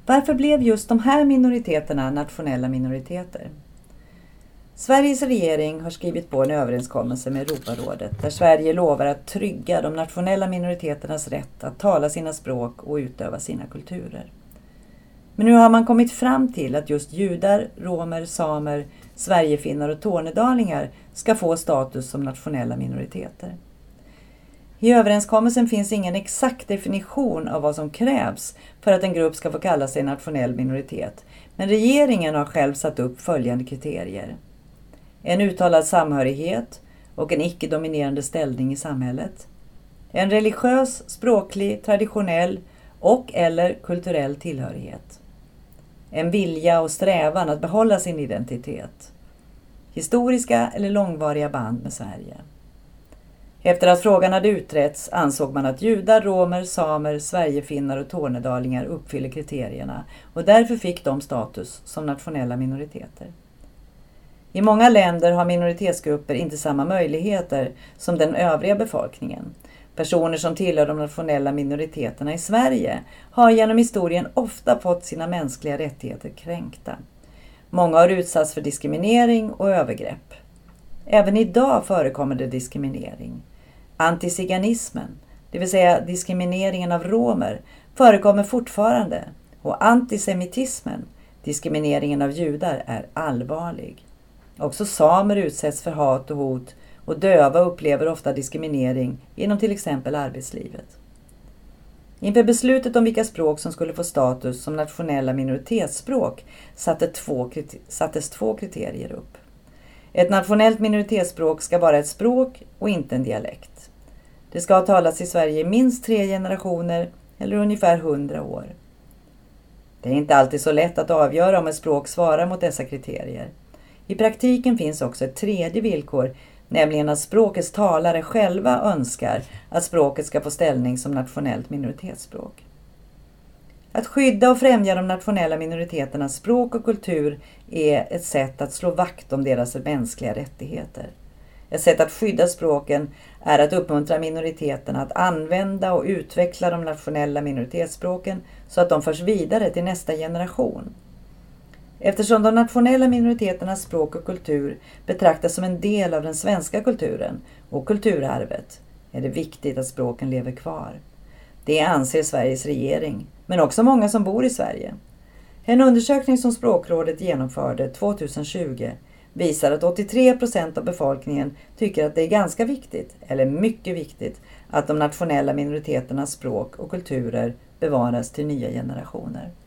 Varför blev just de här minoriteterna nationella minoriteter? Sveriges regering har skrivit på en överenskommelse med Europarådet där Sverige lovar att trygga de nationella minoriteternas rätt att tala sina språk och utöva sina kulturer. Men nu har man kommit fram till att just judar, romer, samer, sverigefinnar och tornedalingar ska få status som nationella minoriteter. I överenskommelsen finns ingen exakt definition av vad som krävs för att en grupp ska få kalla sig nationell minoritet, men regeringen har själv satt upp följande kriterier. En uttalad samhörighet och en icke-dominerande ställning i samhället. En religiös, språklig, traditionell och eller kulturell tillhörighet. En vilja och strävan att behålla sin identitet. Historiska eller långvariga band med Sverige. Efter att frågan hade utretts ansåg man att judar, romer, samer, sverigefinnar och tornedalingar uppfyller kriterierna och därför fick de status som nationella minoriteter. I många länder har minoritetsgrupper inte samma möjligheter som den övriga befolkningen. Personer som tillhör de nationella minoriteterna i Sverige har genom historien ofta fått sina mänskliga rättigheter kränkta. Många har utsatts för diskriminering och övergrepp. Även idag förekommer det diskriminering. Antiziganismen, det vill säga diskrimineringen av romer, förekommer fortfarande och antisemitismen, diskrimineringen av judar, är allvarlig. Också samer utsätts för hat och hot och döva upplever ofta diskriminering inom till exempel arbetslivet. Inför beslutet om vilka språk som skulle få status som nationella minoritetsspråk sattes två kriterier upp. Ett nationellt minoritetsspråk ska vara ett språk och inte en dialekt. Det ska ha talats i Sverige i minst 3 generationer eller ungefär 100 år. Det är inte alltid så lätt att avgöra om ett språk svarar mot dessa kriterier. I praktiken finns också ett tredje villkor, nämligen att språkets talare själva önskar att språket ska få ställning som nationellt minoritetsspråk. Att skydda och främja de nationella minoriteternas språk och kultur är ett sätt att slå vakt om deras mänskliga rättigheter. Ett sätt att skydda språken är att uppmuntra minoriteterna att använda och utveckla de nationella minoritetsspråken så att de förs vidare till nästa generation. Eftersom de nationella minoriteternas språk och kultur betraktas som en del av den svenska kulturen och kulturarvet är det viktigt att språken lever kvar. Det anser Sveriges regering, men också många som bor i Sverige. En undersökning som Språkrådet genomförde 2020 visar att 83% av befolkningen tycker att det är ganska viktigt, eller mycket viktigt, att de nationella minoriteternas språk och kulturer bevaras till nya generationer.